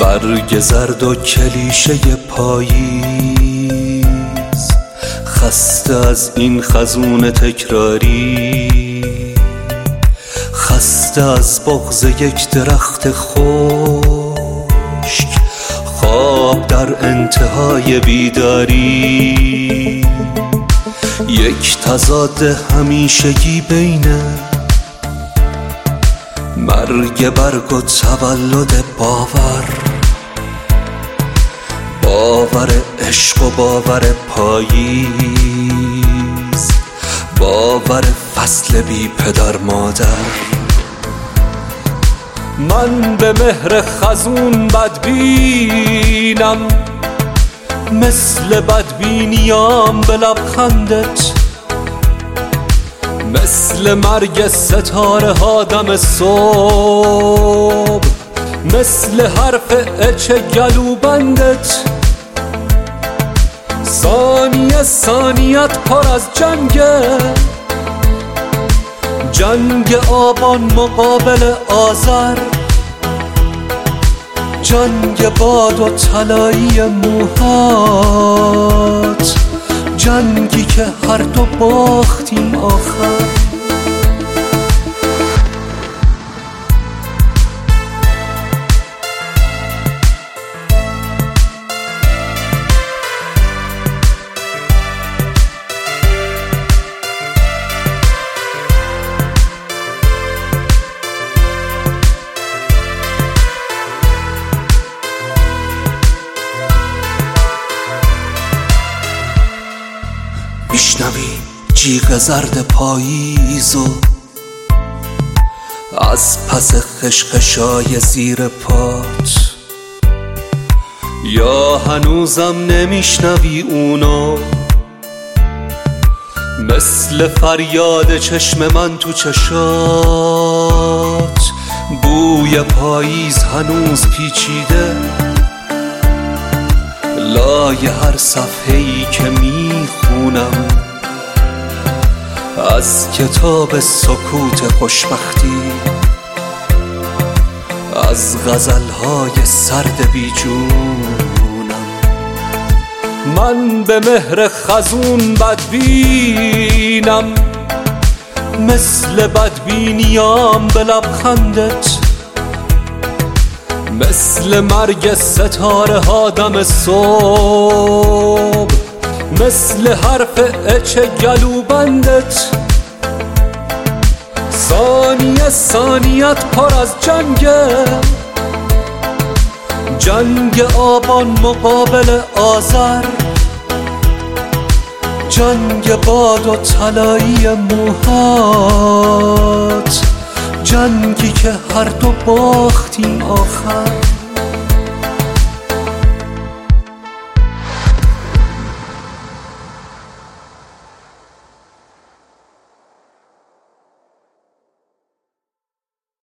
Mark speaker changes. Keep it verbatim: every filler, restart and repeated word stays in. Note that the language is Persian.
Speaker 1: برگ زرد و کلیشه پاییز، خسته از این خزون تکراری، خسته از بغض یک درخت خشک، خواب در انتهای بیداری، یک تضاد همیشگی بین مرگ برگ و تولد باور، باور عشق و باور پاییز، باور فصل بی پدر مادر. من به مهر خزون بدبینم، مثل بدبینیام به لبخندت، مثل مرگ ستاره ها دم صبح، مثل حرف اچ گلوبندت. ثانیه ثانیت پر از جنگه، جنگ آبان مقابل آذر، جنگ باد و طلایی موهات، جنگی که هر دو باختیم آخر. میشنوی جیغ زرد پاییزو از پس خشخشای زیر پات، یا هنوزم نمیشنوی اونو، مثل فریاد چشم من تو چشات، بوی پاییز هنوز پیچیده لای هر صفحه‌ای که میخونم از کتاب سکوت خوشبختی، از غزلهای سرد بیجونم. من به مهر خزون بدبینم، مثل بدبینیام به لبخندت، مثل مرگ ستاره ها دم صبح، مثل حرف اچ گلوبندت. ثانیه ثانیت پر از جنگه، جنگ آبان مقابل آذر، جنگ باد و طلایی موهات، جنگی که هر دو باختیم آخر.